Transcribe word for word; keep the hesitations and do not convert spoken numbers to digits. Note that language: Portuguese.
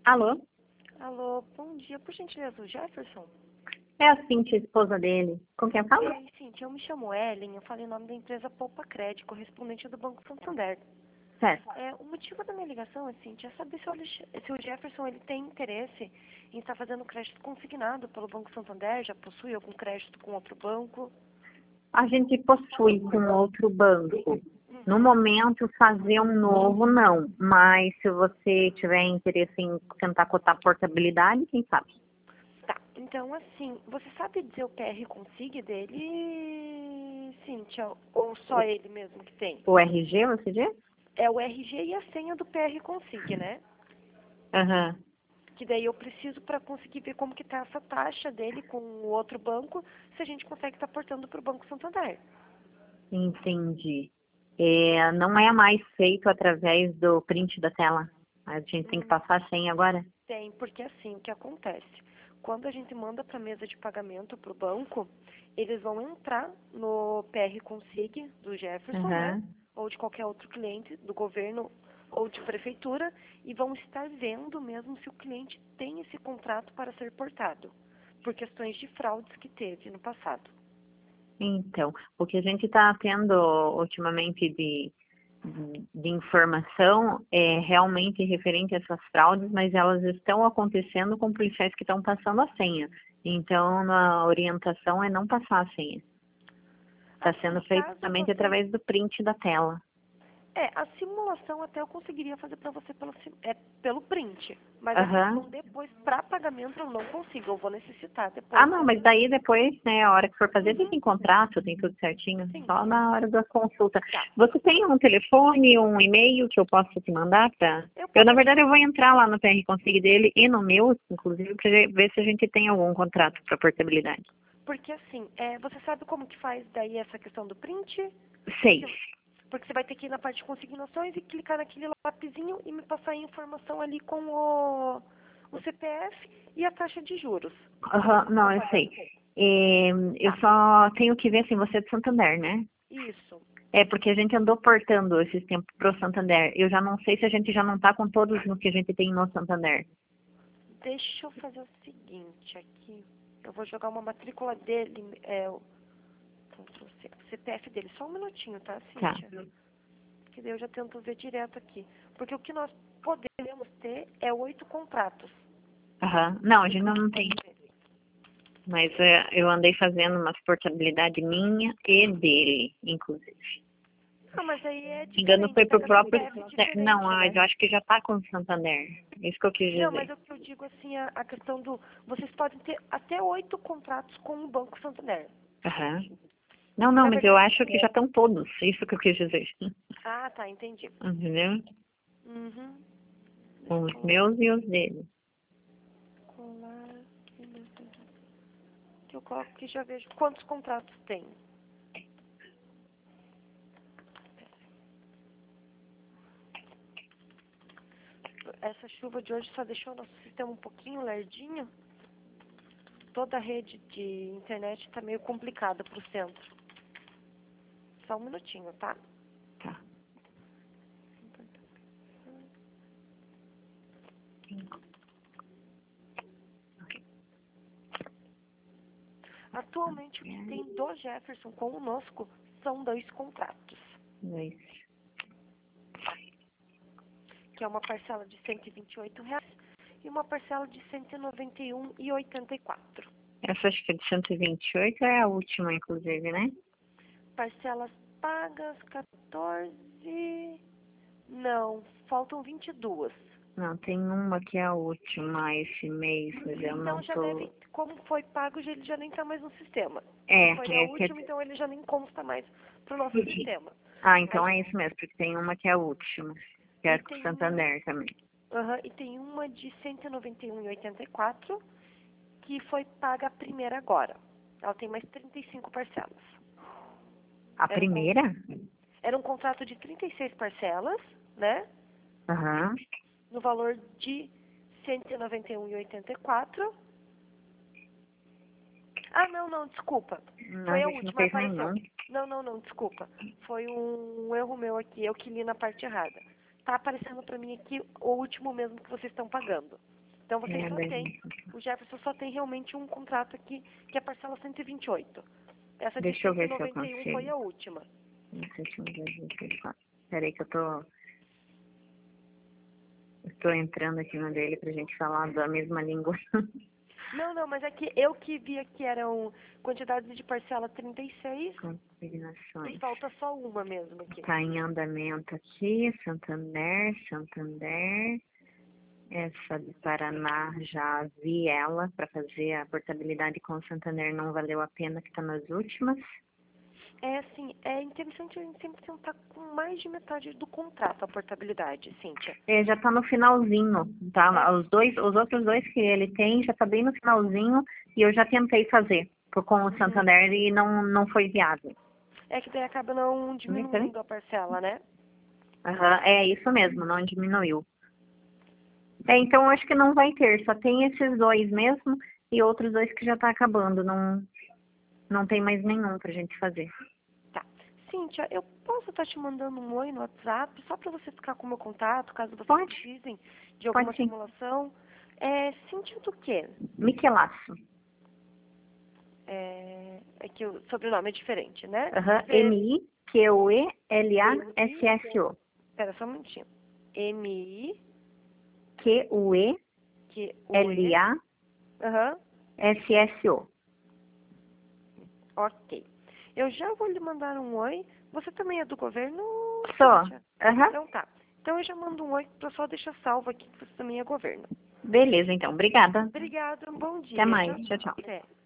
Alô? Alô, bom dia. Por gentileza, o Jefferson? É a Cintia, esposa dele. Com quem eu falo? Oi, Cintia, eu me chamo Ellen, eu falei o nome da empresa Poupa Crédito, correspondente do Banco Santander. Certo. É, o motivo da minha ligação, é, Cintia, é saber se o, Alex- se o Jefferson ele tem interesse em estar fazendo crédito consignado pelo Banco Santander, já possui algum crédito com outro banco. A gente possui com outro banco. No Uhum. momento, fazer um novo, não. Mas se você tiver interesse em tentar cotar portabilidade, quem sabe? Tá, então assim, você sabe dizer o P R Consig dele, Cintia, ou só ele mesmo que tem? O R G, você diz? É o R G e a senha do P R Consig, né? Aham. Que daí eu preciso para conseguir ver como que tá essa taxa dele com o outro banco, se a gente consegue estar portando para o Banco Santander. Entendi. É, não é mais feito através do print da tela. A gente tem que Hum, passar a senha agora? tem, porque assim, o que acontece? Quando a gente manda para a mesa de pagamento para o banco, eles vão entrar no P R Consig do Jefferson, né? Aham. Ou de qualquer outro cliente do governo ou de prefeitura e vão estar vendo mesmo se o cliente tem esse contrato para ser portado, por questões de fraudes que teve no passado. Então, o que a gente está tendo ultimamente de, de informação é realmente referente a essas fraudes, mas elas estão acontecendo com policiais que estão passando a senha. Então, a orientação é não passar a senha. Está Assim, sendo feito caso somente você através do print da tela. É, a simulação até eu conseguiria fazer para você pelo, sim- é, pelo print. Mas a Aham. questão depois, para pagamento, eu não consigo. Eu vou necessitar Ah, depois. não, mas daí depois, né, a hora que for fazer, tem Uhum, tem contrato, tem tudo certinho, sim, só sim. na hora da consulta. Tá. Você tem um telefone, um e-mail que eu possa te mandar para... Eu Eu, na posso. verdade, eu vou entrar lá no P R Consig dele e no meu, inclusive, para ver se a gente tem algum contrato para portabilidade. Porque assim, é, você sabe como que faz daí essa questão do print? Seis. Porque você vai ter que ir na parte de consignações e clicar naquele lapisinho e me passar a informação ali com o, o C P F e a taxa de juros. Aham, não, Vou eu pagar. sei. É, eu Tá. só tenho que ver, assim, você é de Santander, né? Isso. É, porque a gente andou portando esses tempos pro Santander. Eu já não sei se a gente já não tá com todos no que a gente tem no Santander. Deixa eu fazer o seguinte aqui. Eu vou jogar uma matrícula dele, é, o Ctrl C, C P F dele. Só um minutinho, tá, Tá. Cíntia? Que daí eu já tento ver direto aqui. Porque o que nós podemos ter é oito contratos. Aham. Não, a O gente que eu não tem. posso ver. Mas é, eu andei fazendo umas portabilidade minha e dele, inclusive. Ah, mas aí é Se não me engano, diferente. foi pro Pega próprio... C P F Não, diferente, ah, né? eu acho que já tá com o Santander. Isso que eu quis Não, mas dizer. é o que eu digo assim, a, a questão do... Vocês podem ter até oito contratos com o Banco Santander. Aham. Não, Que não, na mas eu verdade... acho que já estão todos. Isso que eu quis dizer. Ah, tá, entendi. Entendeu? Uhum. Deixa eu Os colocar. meus e os dele. Colar... Que eu coloco que já vejo quantos contratos tem. Essa chuva de hoje só deixou o nosso sistema um pouquinho lerdinho. Toda a rede de internet está meio complicada para o centro. Só um minutinho, tá? Tá. Atualmente o que tem do Jefferson conosco são dois contratos, Dois. que é uma parcela de cento e vinte e oito reais e uma parcela de cento e noventa e um reais e oitenta e quatro. Essa acho que é de cento e vinte e oito é a última, inclusive, né? Parcelas pagas, quatorze... Não, faltam vinte e duas. Não, tem uma que é a última esse mês, mas eu Então não já tô... deve, como foi pago, já- ele já nem está mais no sistema. Se É, foi a é que... última, então ele já nem consta mais para o nosso sistema. Ah, A então é gente- isso mesmo, porque tem uma que é a última. Que é e com o tem uma, Santander também. aham, e tem uma de cento e noventa e um reais e oitenta e quatro que foi paga a primeira agora. Ela tem mais trinta e cinco parcelas. A Era um, con- primeira? era um contrato de trinta e seis parcelas, né? Aham. No valor de cento e noventa e um reais e oitenta e quatro. Ah, não, não, desculpa. Não, a Foi a gente não última, fez apareceu nenhum. aqui. Não, não, não, desculpa. Foi um erro meu aqui, eu que li na parte errada. tá aparecendo para mim aqui o último mesmo que vocês estão pagando. Então vocês É, só daí- têm, o Jefferson só tem realmente um contrato aqui, que é a parcela cento e vinte e oito. Essa de Deixa eu cento e ver se eu noventa e um foi consigo. a última. Peraí que eu tô... Estou entrando aqui no dele pra gente falar da mesma língua. Não, não, mas é que eu que vi aqui eram quantidades de parcela trinta e seis e Consignações. falta só uma mesmo aqui. Está em andamento aqui, Santander, Santander. Essa do Paraná, já vi ela para fazer a portabilidade com o Santander, não valeu a pena, que está nas últimas. É assim, é interessante a gente sempre tentar com mais de metade do contrato a portabilidade, Cíntia. É, já está no finalzinho, tá? É. Os dois, os outros dois que ele tem já está bem no finalzinho e eu já tentei fazer por- com o Santander e não, não foi viável. É que daí acaba não diminuindo a parcela, né? Aham, é isso mesmo, não diminuiu. É, então acho que não vai ter, só tem esses dois mesmo e outros dois que já está acabando, não, não tem mais nenhum pra gente fazer. Tá. Cíntia, eu posso estar te mandando um oi no WhatsApp, só para você ficar com o meu contato, caso vocês Pode. precisem de alguma Pode sim. simulação. É Cíntia do quê? Miquelasso. É, é que o sobrenome é diferente, né? Aham, Você- M I Q U E L A S S O. Espera só um minutinho. M I Q U E Q U L E. A Aham. S S O. Ok. Eu já vou lhe mandar um oi. Você também é do governo? Só. Cíntia? Aham. Então tá. Então eu já mando um oi para só deixar salvo aqui que você também é governo. Beleza, então. Obrigada. Obrigada, um bom dia. Até mais. Tchau, tchau. Até.